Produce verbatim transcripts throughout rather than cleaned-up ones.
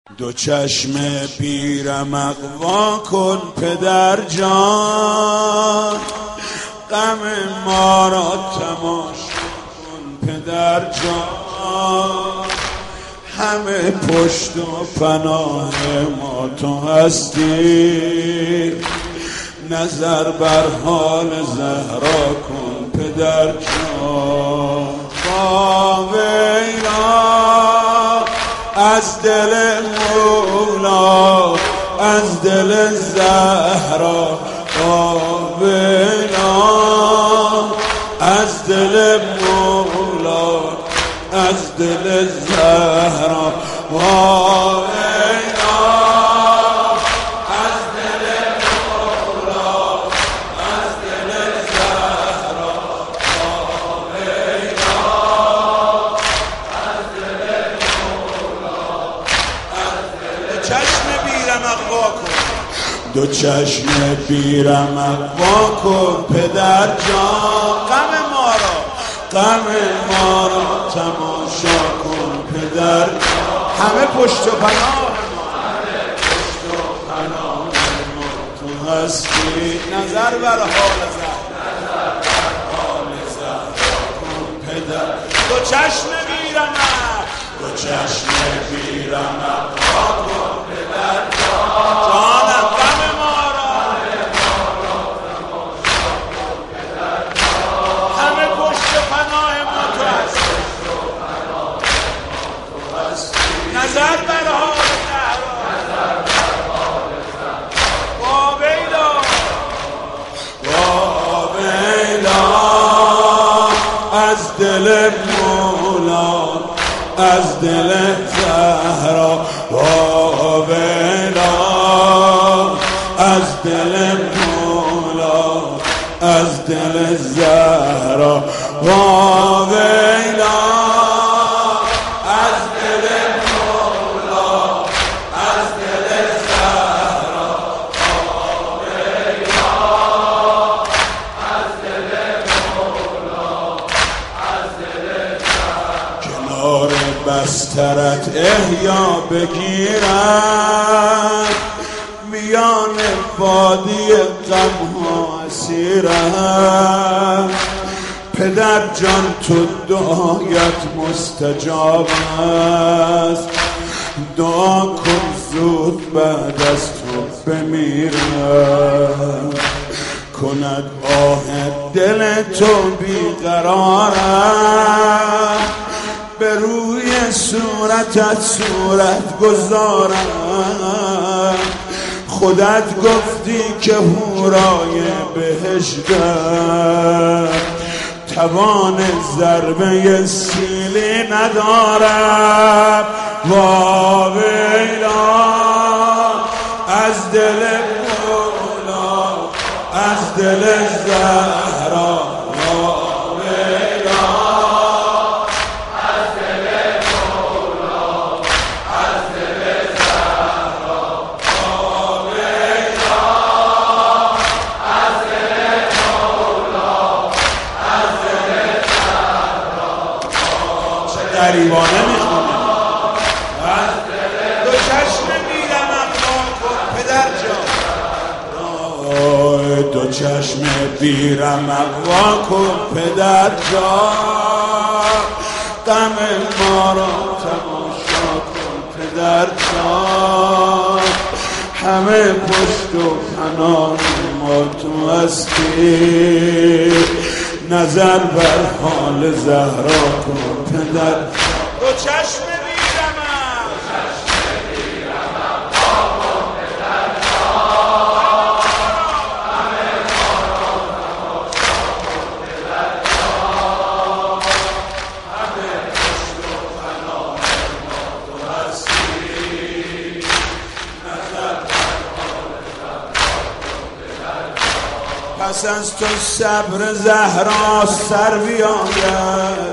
دو چشم بیرمق وا کن پدر جان، غم ما را تماشا کن پدر جان. همه پشت و پناه ما تو هستی، نظر بر حال زهرا کن پدر جان. با ویلا از دل مولا، از دل زهرا، با ویلا از دل مولا، از دل زهرا، با ویلا از دل مولا، از دل زهرا، با ویلا از دل مولا، از دل. چشم بیرمق وا کن، دو چشم بیرمق وا کن پدر جان. غم ما را، غم ما را تماشا کن پدر جان. همه پشت و پناه ما، همه پشت و پناه ما تو هستی، نظر بر حال زهرا، نظر بر حال زهرا کن پدر. دو چشم بیرمق، دو چشم بیرمق وا کن پدر جان. جانم غم ما را، غم ما را تماشا کن پدر جان. همه پشت و پناه ما تو هستی، نظر بر حال زهرا، نظر بر حال زهرا، با ویلا، با ویلا از دل مولا، از دل زهرا، با ویلا از دل مولا، از دل زهرا، با ویلا از دل مولا، از دل زهرا، با ویلا از دل مولا، از دل زهرا. کنار بسترت احیا بگیرد، میان وادی غم‌ها اسیرم. پدر جان تو دعایت مستجاب است، دعا کن زود بعد از تو بمیرم. کند آه دل تو بیقرارم، به روی صورتت صورت گذارم. خودت گفتی که حورای بهشتم، توان ضربه سیلی ندارم. با ویلا از دل مولا، از دل زهرا، با ویلا از دل مولا، از دل زهرا، با ویلا از دل مولا، از دل زهرا. چه غریبانه میخونه. دو چشم بیرمق وا کن پدر جان، دو چشم بیرمق وا کن پدر جان. غم ما را تماشا کن پدر جان. همه پشت و پناه ما تو هستی، نظر بر حال زهرا کن پدر. دو چشم پس از تو صبر زهرا سر بیاید،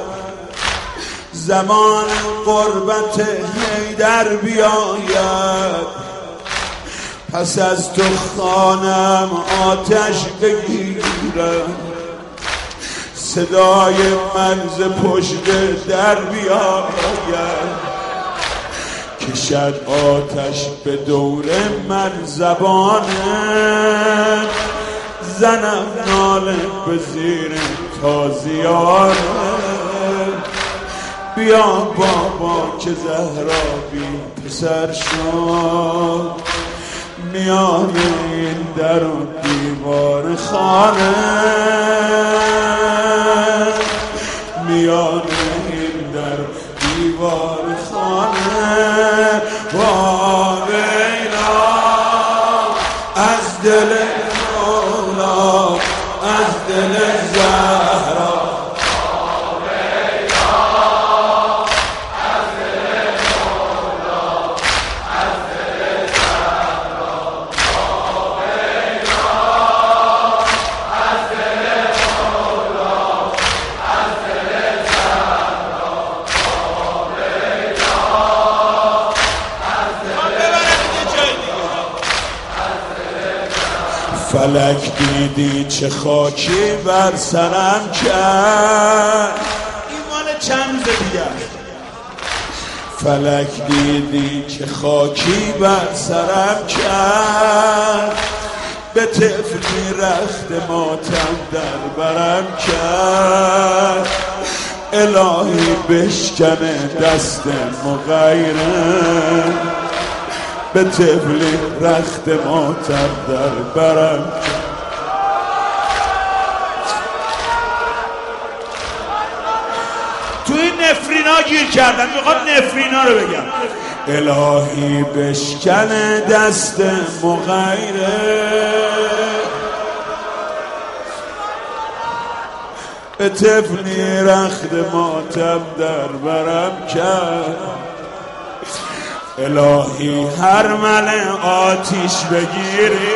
زمان قربت حیدر بیاید. پس از تو خانم آتش بگیرد، صدای من ز پشت در بیاید. کشد آتش به دور من زبانه، زنم ناله به زیر تازیانه. بیا بابا که زهرا بی پسر شد، میان این در و دیوار خانه، میان این در دیوار خانه. واویلا از دل مولا، از دل زهرا، فلک دیدی چه خاکی بر سرم کرد، این مال چند روز دیگه. فلک دیدی چه خاکی بر سرم کرد، به طفلی رخت ماتم در برم کرد. الهی بشکنه دست مغیره، به طفلی رخت ماتم در برم. تو این نفرینا گیر کردم، میخوام نفرینا رو بگم. الهی بشکنه دست مغیره، به طفلی رخت ماتم در برم کرد. الهی هر مل آتیش بگیری،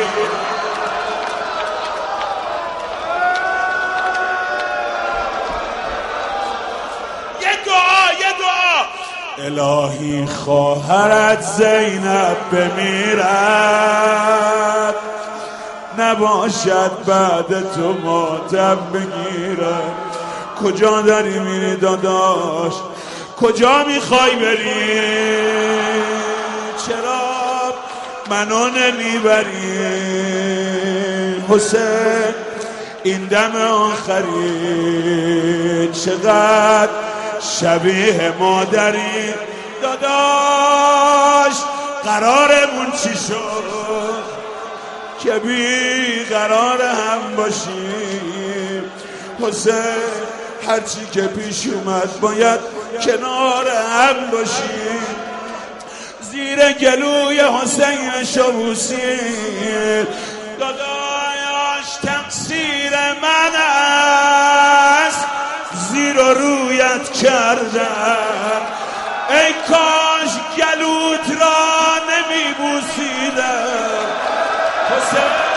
یه دعا یه دعا. الهی خواهرت زینب بمیرد، نباشد بعد تو ماتم بگیرد. کجا داری میری داداش؟ کجا میخوای بری؟ چرا منو نمیبری؟ حسین این دم آخری چقدر شبیه مادری. داداش قرارمون چی شد که بی قرار هم باشیم؟ حسین هرچی که پیش اومد باید کنار هم باشیم. زیر گلوی حسین شبوسیر، داداش تقصیر من است، زیر و رویت کردم. ای کاش گلوت را نمی بوسیدم حسین.